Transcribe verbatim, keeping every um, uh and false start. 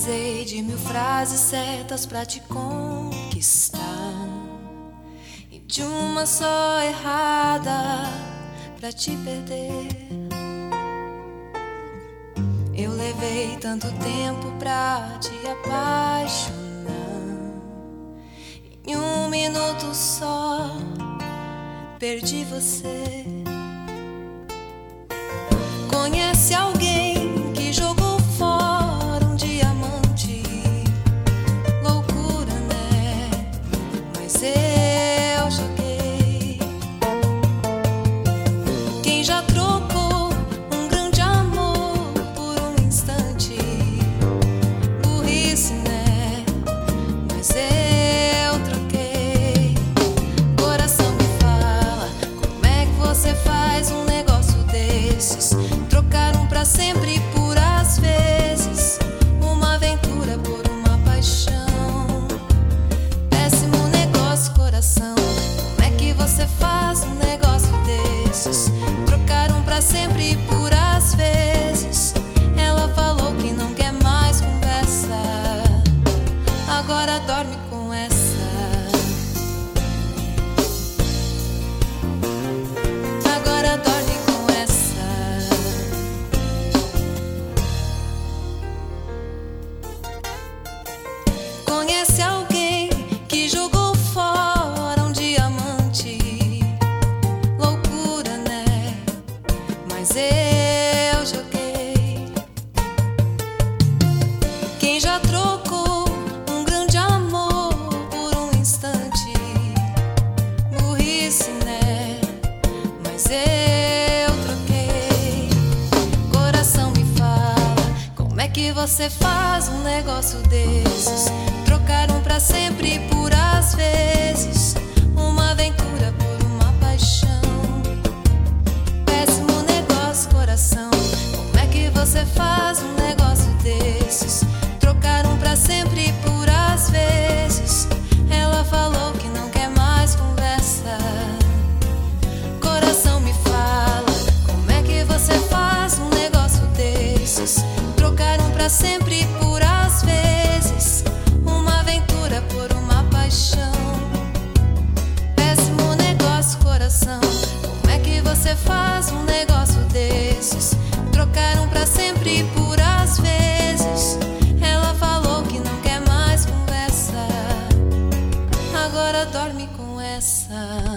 Precisei de mil frases certas pra te conquistar e de uma só errada pra te perder. Eu levei tanto tempo pra te apaixonar, em um minuto só perdi você. Conhece alguém que jogou fora um diamante? Loucura, né? Mas eu joguei. Quem já trocou um grande amor por um instante? Burrice, né? Mas eu troquei. Coração me fala, como é que você faz um negócio desses? Trocaram pra sempre por às vezes, uma aventura por uma paixão. Péssimo negócio, coração. Como é que você faz um negócio desses? Trocaram pra sempre por às vezes. Ela falou que não quer mais conversa, agora dorme com essa. Agora dorme com essa. Conhece alguém que jogou fora um diamante? Loucura, né? Mas eu joguei. Quem já trocou um grande amor por um instante? Burrice, né? Mas eu troquei. Coração me fala, como é que você faz um negócio desses? Trocaram pra sempre por às vezes, uma aventura por uma paixão. Péssimo negócio, coração. Como é que você faz um negócio desses? Trocaram pra sempre por às vezes. Ela falou que não quer mais conversa. Coração me fala, como é que você faz um negócio desses? Trocaram pra sempre por às vezes, uma aventura por uma paixão. Péssimo negócio, coração. Como é que você faz um negócio desses? Trocaram pra sempre por às vezes. Ela falou que não quer mais conversa, agora dorme com essa.